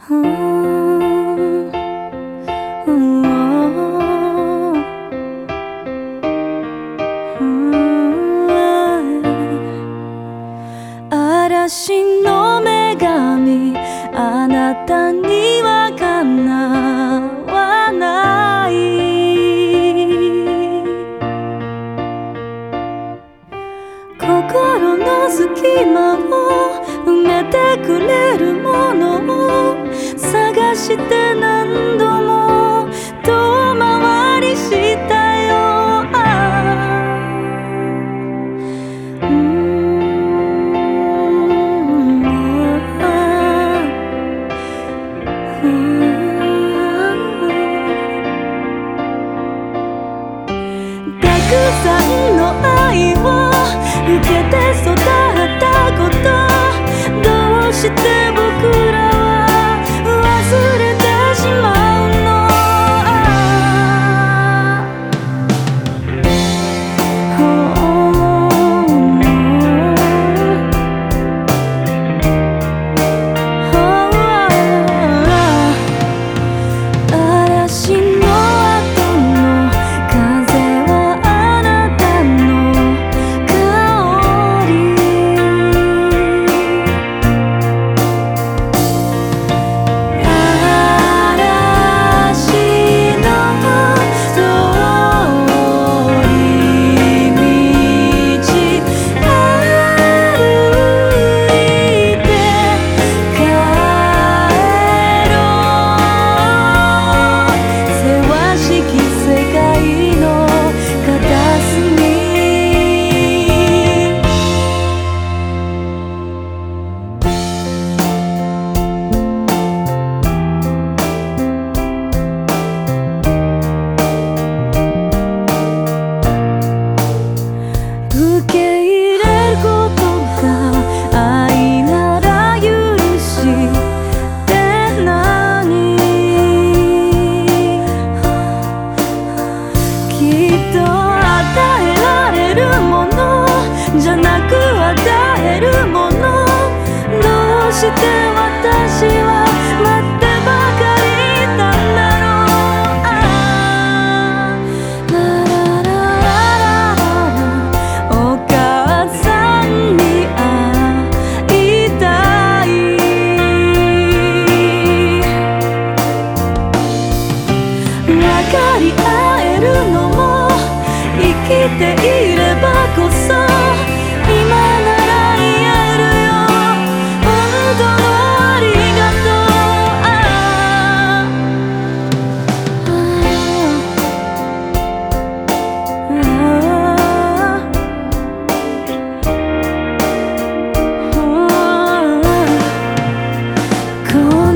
嵐の女神、あなたにはかなわない。心の隙間を埋めてくれるものを探して何度も遠回りしたよ。たくさんの愛を受けて育ったこと、どうして僕らは忘れてしまうの。嵐の後の風はあなたの香り。嵐の通り道歩いて帰ろう。せわしき世界の片隅。受け入れることが愛なら許して何。きっと与えられるものじゃなく与えるもの。どうして私は待ってばかりいたんだろう。ララララララ、お母さんに会いたい。分かり合えるのも生きていればこそ。今なら言えるよ、本当のありがとう。こ